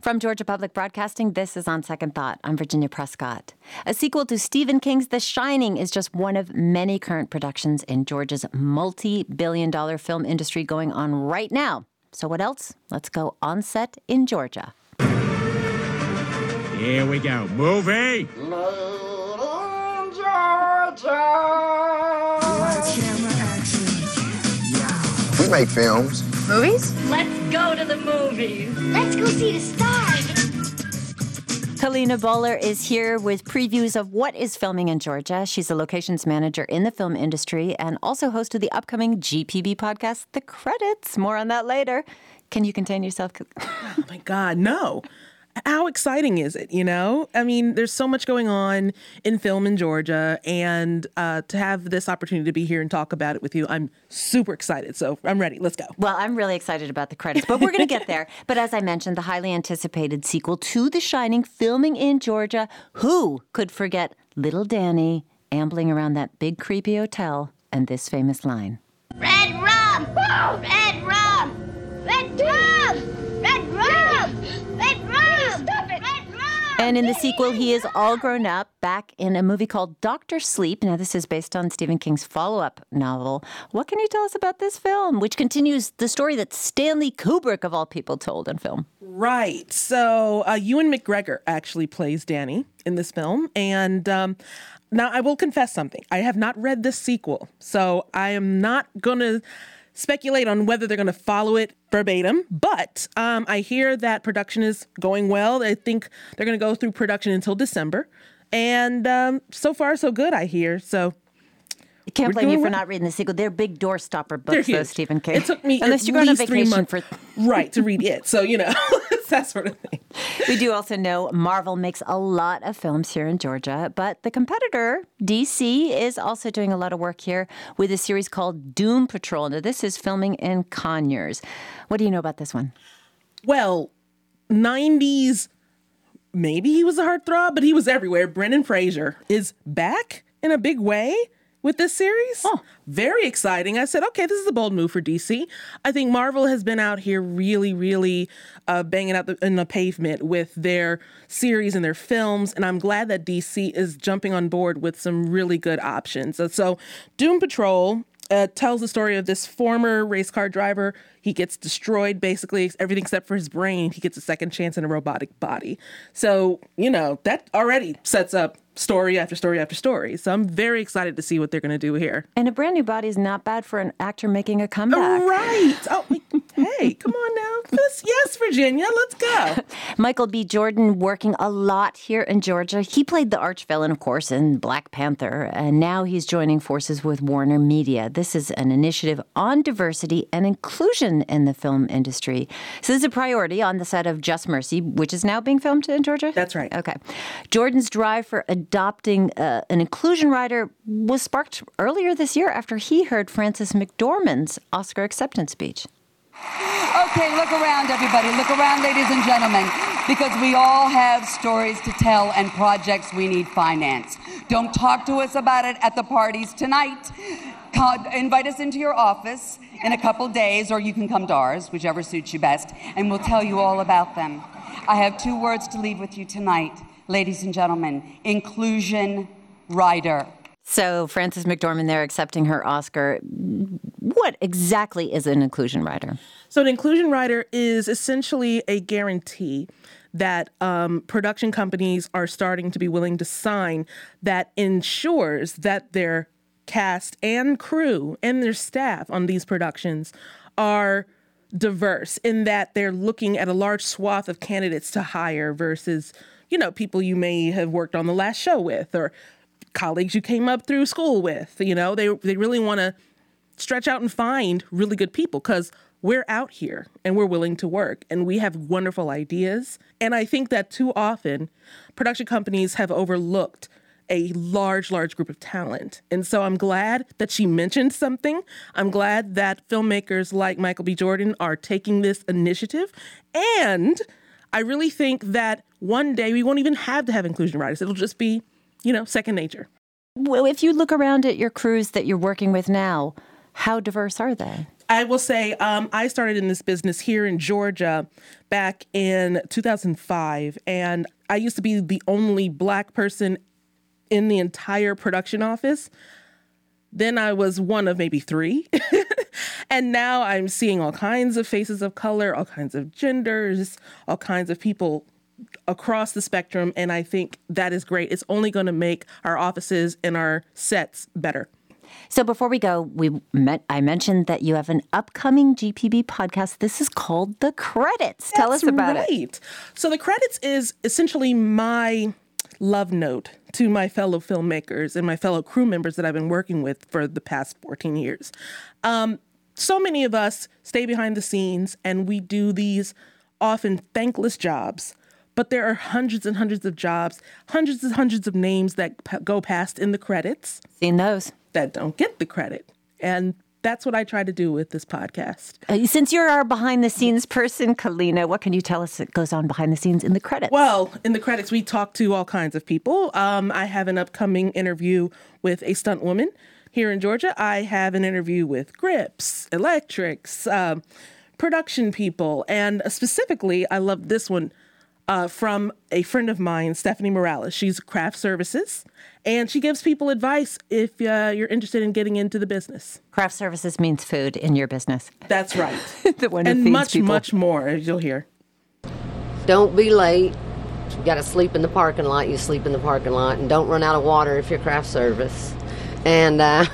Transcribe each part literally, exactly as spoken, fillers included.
From Georgia Public Broadcasting, this is On Second Thought. I'm Virginia Prescott. A sequel to Stephen King's The Shining is just one of many current productions in Georgia's multi-billion dollar film industry going on right now. So what else? Let's go on set in Georgia. Here we go. Movie! Made in Georgia! We make films. Movies? Let's go to the movies. Let's go see the stars. Kalina Bowler is here with previews of what is filming in Georgia. She's a locations manager in the film industry and also host of the upcoming G P B podcast, The Credits. More on that later. Can you contain yourself? Oh, my God, no. How exciting is it, you know? I mean, there's so much going on in film in Georgia, and uh, to have this opportunity to be here and talk about it with you, I'm super excited. So I'm ready. Let's go. Well, I'm really excited about The Credits, but we're going to get there. But as I mentioned, the highly anticipated sequel to The Shining filming in Georgia. Who could forget little Danny ambling around that big creepy hotel and this famous line? Red rum! Red rum! Red rum! Red rum! Red rum! Stop it! Red rum! And in the sequel, he is all grown up, back in a movie called Doctor Sleep. Now, this is based on Stephen King's follow-up novel. What can you tell us about this film, which continues the story that Stanley Kubrick, of all people, told in film? Right. So uh, Ewan McGregor actually plays Danny in this film. And um, now I will confess something. I have not read this sequel, so I am not going to speculate on whether they're going to follow it verbatim, but um, I hear that production is going well. I think they're going to go through production until December, and um, so far so good, I hear. So I can't we're blame you for well. not reading the sequel. They're big doorstopper They're books, though, huge. Stephen King. It took me Unless at you go on a least three vacation months, for... right, to read it. So, you know, it's that sort of thing. We do also know Marvel makes a lot of films here in Georgia, but the competitor, D C, is also doing a lot of work here with a series called Doom Patrol. Now, this is filming in Conyers. What do you know about this one? Well, nineties, maybe he was a heartthrob, but he was everywhere. Brendan Fraser is back in a big way with this series. Oh. Very exciting. I said, okay, this is a bold move for D C. I think Marvel has been out here really, really uh, banging out the, in the pavement with their series and their films, and I'm glad that D C is jumping on board with some really good options. So, so Doom Patrol uh, tells the story of this former race car driver. He gets destroyed, basically, everything except for his brain. He gets a second chance in a robotic body. So, you know, that already sets up story after story after story. So I'm very excited to see what they're going to do here. And a brand new body is not bad for an actor making a comeback. Right. Oh, hey, come on now. This, yes, Virginia, let's go. Michael B. Jordan working a lot here in Georgia. He played the arch-villain, of course, in Black Panther, and now he's joining forces with Warner Media. This is an initiative on diversity and inclusion in the film industry. So this is a priority on the set of Just Mercy, which is now being filmed in Georgia? That's right. Okay. Jordan's drive for adopting uh, an inclusion rider was sparked earlier this year after he heard Frances McDormand's Oscar acceptance speech. Okay, look around, everybody. Look around, ladies and gentlemen, because we all have stories to tell and projects we need finance. Don't talk to us about it at the parties tonight. Call, invite us into your office in a couple days, or you can come to ours, whichever suits you best, and we'll tell you all about them. I have two words to leave with you tonight, ladies and gentlemen. Inclusion rider. So Frances McDormand there accepting her Oscar. What exactly is an inclusion rider? So an inclusion rider is essentially a guarantee that um, production companies are starting to be willing to sign that ensures that their cast and crew and their staff on these productions are diverse in that they're looking at a large swath of candidates to hire versus, you know, people you may have worked on the last show with or colleagues you came up through school with. You know, they they really want to stretch out and find really good people because we're out here and we're willing to work and we have wonderful ideas. And I think that too often production companies have overlooked a large, large group of talent. And so I'm glad that she mentioned something. I'm glad that filmmakers like Michael B. Jordan are taking this initiative. And I really think that one day we won't even have to have inclusion riders. It'll just be, you know, second nature. Well, if you look around at your crews that you're working with now, how diverse are they? I will say um, I started in this business here in Georgia back in two thousand five, and I used to be the only Black person in the entire production office. Then I was one of maybe three. And now I'm seeing all kinds of faces of color, all kinds of genders, all kinds of people across the spectrum. And I think that is great. It's only going to make our offices and our sets better. So before we go, we met, I mentioned that you have an upcoming G P B podcast. This is called The Credits. Tell That's us about right. it. So The Credits is essentially my love note to my fellow filmmakers and my fellow crew members that I've been working with for the past fourteen years. Um, so many of us stay behind the scenes and we do these often thankless jobs, but there are hundreds and hundreds of jobs, hundreds and hundreds of names that p- go past in the credits. Seen those. That don't get the credit. And that's what I try to do with this podcast. Uh, since you're our behind-the-scenes person, Kalina, what can you tell us that goes on behind the scenes in the credits? Well, in the credits, we talk to all kinds of people. Um, I have an upcoming interview with a stunt woman here in Georgia. I have an interview with grips, electrics, um, production people. And specifically, I love this one uh, from a friend of mine, Stephanie Morales. She's craft services. And she gives people advice if uh, you're interested in getting into the business. Craft services means food in your business. That's right. The one who and feeds much, people. much more, as you'll hear. Don't be late. If you got to sleep in the parking lot, you sleep in the parking lot. And don't run out of water if you're craft service. And uh,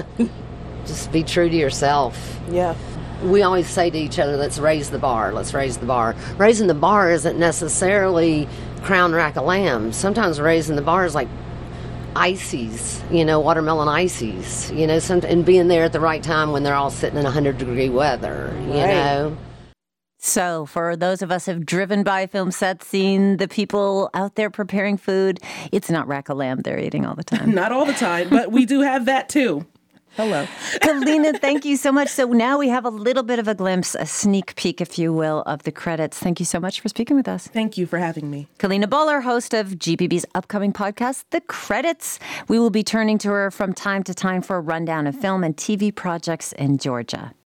just be true to yourself. Yeah. We always say to each other, let's raise the bar, let's raise the bar. Raising the bar isn't necessarily Crown Rack of Lamb. Sometimes raising the bar is like ices, you know, watermelon ices, you know, some, and being there at the right time when they're all sitting in one hundred degree weather, you Right. know. So for those of us who've driven by film sets, seen the people out there preparing food, it's not rack of lamb they're eating all the time. Not all the time, but we do have that too. Hello. Kalina, thank you so much. So now we have a little bit of a glimpse, a sneak peek, if you will, of the credits. Thank you so much for speaking with us. Thank you for having me. Kalina Bowler, host of G P B's upcoming podcast, The Credits. We will be turning to her from time to time for a rundown of film and T V projects in Georgia.